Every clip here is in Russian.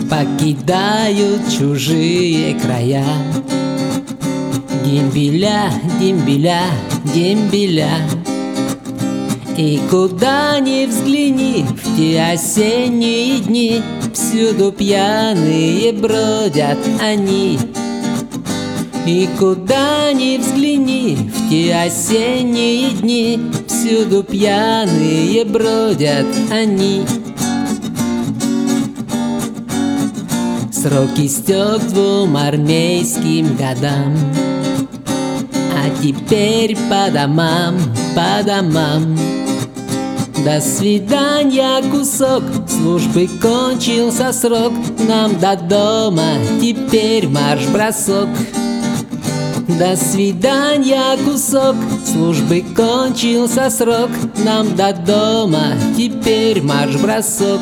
покидают чужие края. Дембеля, дембеля, дембеля. И куда ни взгляни в те осенние дни, всюду пьяные бродят они. И куда ни взгляни в те осенние дни, всюду пьяные бродят они. Срок истек 2 армейским годам, а теперь по домам, по домам. До свидания, кусок службы, кончился срок. Нам до дома теперь марш-бросок. До свидания, кусок службы, кончился срок. Нам до дома теперь марш-бросок.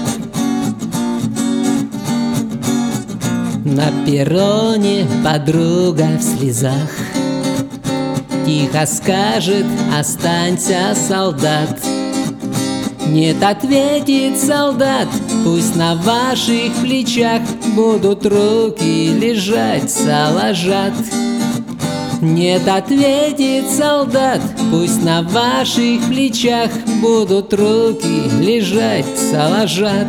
На перроне подруга в слезах тихо скажет: останься, солдат. Нет, ответит солдат: пусть на ваших плечах будут руки лежать, соложат. Нет, ответит солдат: пусть на ваших плечах будут руки лежать, соложат.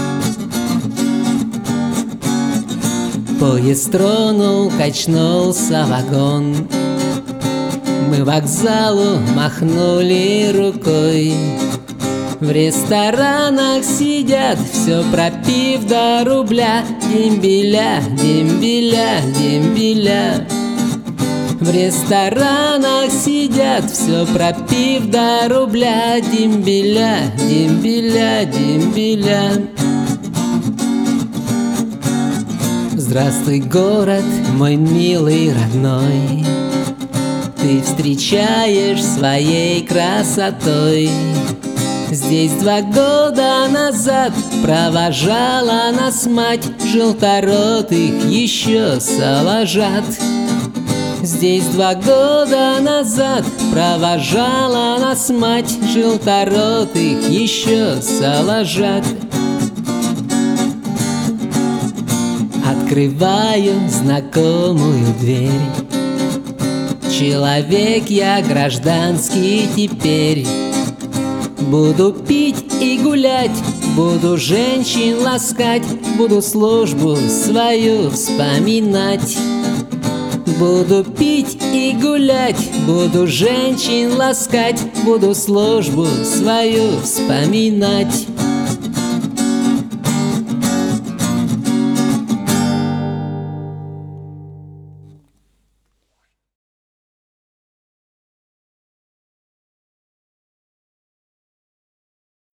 Поезд тронул, качнулся вагон. Мы вокзалу махнули рукой. В ресторанах сидят, все пропив до рубля. Дембеля, дембеля, дембеля. В ресторанах сидят, все пропив до рубля. Дембеля, дембеля, дембеля. Здравствуй, город мой милый, родной. Ты встречаешь своей красотой. Здесь 2 года назад провожала нас мать, желторотых еще соложат. Здесь 2 года назад провожала нас мать, желторотых еще соложат. Открываю знакомую дверь. Человек я гражданский теперь. Буду пить и гулять, буду женщин ласкать, буду службу свою вспоминать. Буду пить и гулять, буду женщин ласкать, буду службу свою вспоминать.